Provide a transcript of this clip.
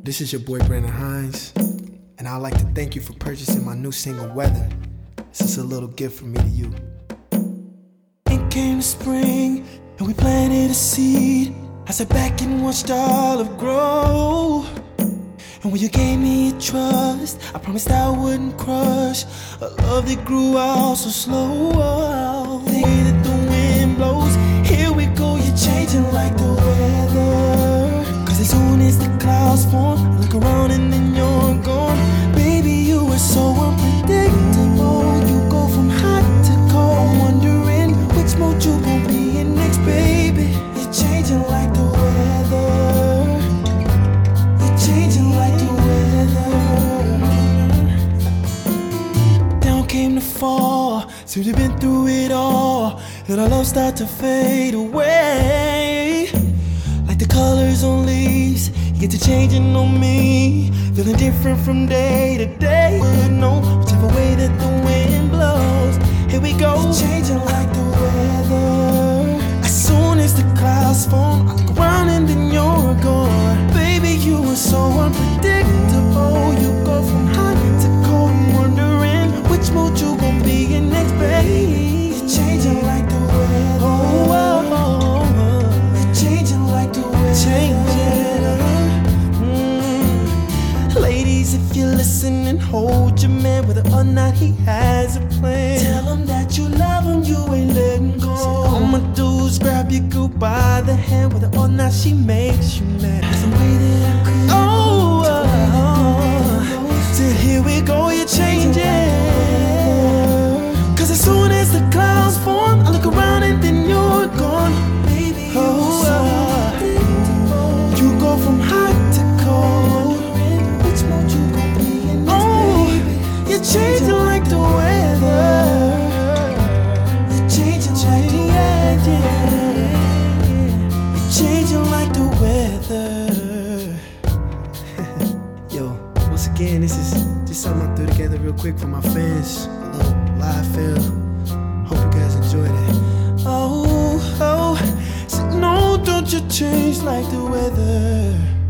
This is your boy Brandon Hines, and I'd like to thank you for purchasing my new single, Weather. This is a little gift from me to you. It came the spring, and we planted a seed. I sat back and watched all of grow. And when you gave me your trust, I promised I wouldn't crush a love that grew out so slow. The way that the wind blows, here we go, you're changing like the weather. Cause as soon as the clouds form, I look around and then you're gone. Baby, you are so unpredictable. You go from hot to cold, I'm wondering which mode you gon' be in next, baby. You're changing like the weather. You're changing like the weather. Down came the fall, since we've been through it all, then our love start to fade away. Like the colors on leaves, you get to changing on me, feeling different from day to day. But no, whichever way that the wind blows, here we go. It's changing like the weather. As soon as the clouds form, I look around and then you're gone. Baby, you are so unpredictable. You go from hot to cold, I'm wondering which mood you gon' be in next, babe. You're changing like the weather. Oh, oh, oh. You're changing like the weather. Ladies, if you're listening, hold your man, whether or not he has a plan. Tell him that you love him, you ain't letting go. So all I'ma do is grab your girl by the hand, whether or not she makes you mad. There's a way that I could. So here we go, you're changing. Cause as soon as the clouds form, I look around and then you're gone. Baby, you go from hot to cold. Which mode you gon' be in next, baby? You're changing like the weather. You're changing like the weather. You're changing like the weather. Yo, once again, this is just something I threw together real quick for my fans. A little live feel. Hope you guys enjoyed it. Oh, so no, don't you change like the weather.